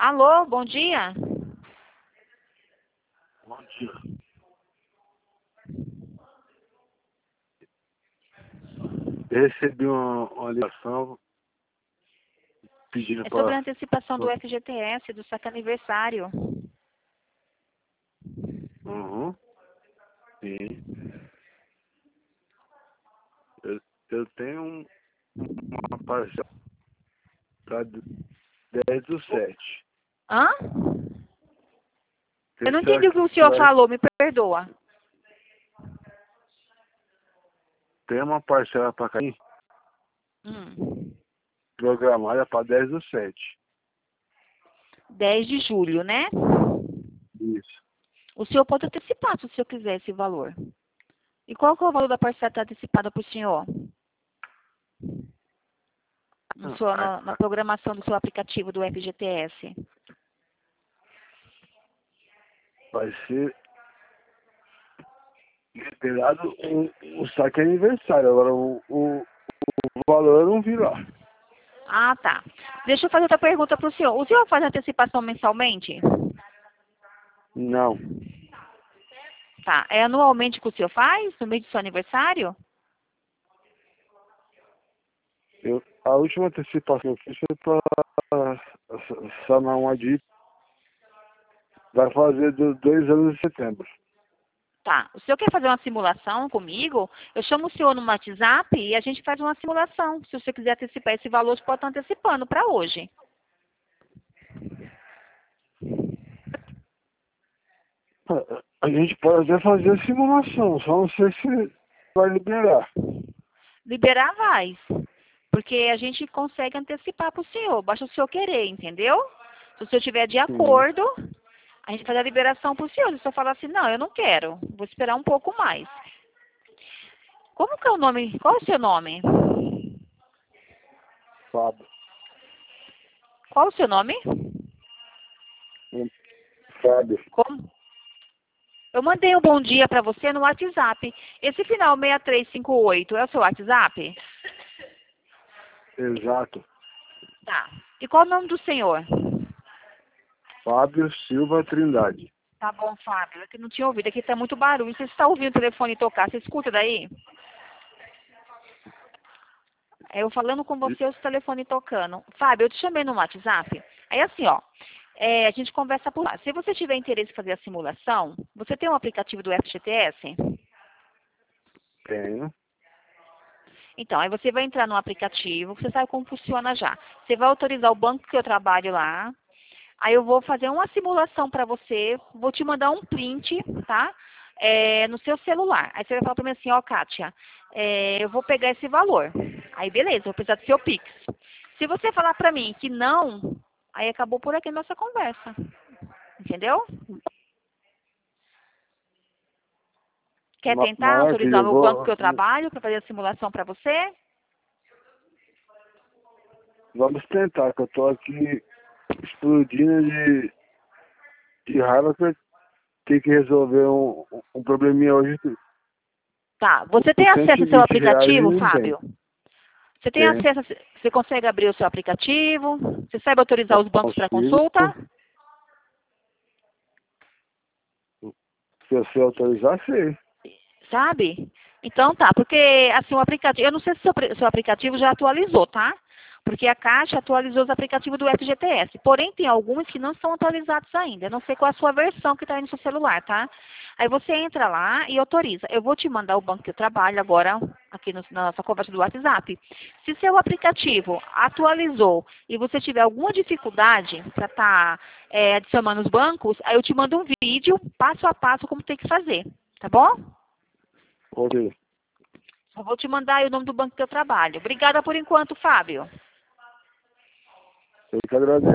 Alô, bom dia. Bom dia. Eu recebi uma ligação pedindo É sobre a para... antecipação do FGTS, do saque aniversário. Uhum, sim. Eu tenho uma parcela de 10/7. Hã? Eu não Será entendi o que que o senhor vai falou, me perdoa. ter uma parcela para cair Hum. programada para 10/7? 10 de julho, né? Isso. O senhor pode antecipar, se o senhor quiser, esse valor. E qual que é o valor da parcela que está antecipada para o senhor? Não, Na programação do seu aplicativo do FGTS. vai ser liberado o saque aniversário. Agora o valor eu não vi lá. Ah, tá. Deixa eu fazer outra pergunta para o senhor. O senhor faz antecipação mensalmente? Não. Tá. É anualmente que o senhor faz? No mês do seu aniversário? A última antecipação que eu fiz foi para sanar uma dívida. Vai fazer 2 anos em setembro. Tá. O senhor quer fazer uma simulação comigo? Eu chamo o senhor no WhatsApp e a gente faz uma simulação. Se o senhor quiser antecipar esse valor, você pode estar antecipando para hoje. A gente pode até fazer a simulação, só não sei se vai liberar. Liberar vai. Porque a gente consegue antecipar para o senhor. Basta o senhor querer, entendeu? Se o senhor estiver de Sim. acordo, a gente faz a liberação para o senhor. Se o senhor falar assim, não, eu não quero, vou esperar um pouco mais. Como que é o nome? Qual é o seu nome? Fábio. Qual é o seu nome? Fábio. Como? Eu mandei um bom dia para você no WhatsApp. Esse final 6358 é o seu WhatsApp? Exato. Tá. E qual é o nome do senhor? Fábio Silva Trindade. Tá bom, Fábio. É que não tinha ouvido. Aqui tá muito barulho. Você está ouvindo o telefone tocar? Você escuta daí? É eu falando com você, o telefone tocando. Fábio, eu te chamei no WhatsApp. Aí assim, ó. A gente conversa por lá. Se você tiver interesse em fazer a simulação, você tem um aplicativo do FGTS? Tenho. Então, aí você vai entrar no aplicativo, você sabe como funciona já. Você vai autorizar o banco que eu trabalho lá. Aí eu vou fazer uma simulação para você, vou te mandar um print, tá? No seu celular. Aí você vai falar para mim assim, ó, Kátia, eu vou pegar esse valor. Aí beleza, eu vou precisar do seu Pix. Se você falar para mim que não, aí acabou por aqui a nossa conversa. Entendeu? Quer tentar Maravilha, autorizar eu o meu banco que vou. eu trabalho para fazer a simulação para você? Vamos tentar, que eu tô aqui explodindo de raiva que eu tenho que resolver um probleminha hoje Tá. Você por tem acesso ao seu R$ 120 e aplicativo, não tem. Fábio? Você tem Tem. acesso, você consegue abrir o seu aplicativo? Você sabe autorizar os bancos para Consigo. consulta? Se você autorizar, sei. Sabe? Então tá, porque assim o aplicativo, eu não sei se o seu aplicativo já atualizou, tá? Porque a Caixa atualizou os aplicativos do FGTS. Porém, tem alguns que não estão atualizados ainda. Eu não sei qual é a sua versão que está aí no seu celular, tá? Aí você entra lá e autoriza. Eu vou te mandar o banco que eu trabalho agora, aqui na nossa conversa do WhatsApp. Se seu aplicativo atualizou e você tiver alguma dificuldade para estar adicionando os bancos, aí eu te mando um vídeo, passo a passo, como tem que fazer. Tá bom? Ok. Eu vou te mandar aí o nome do banco que eu trabalho. Obrigada por enquanto, Fábio. Eu que agradeço.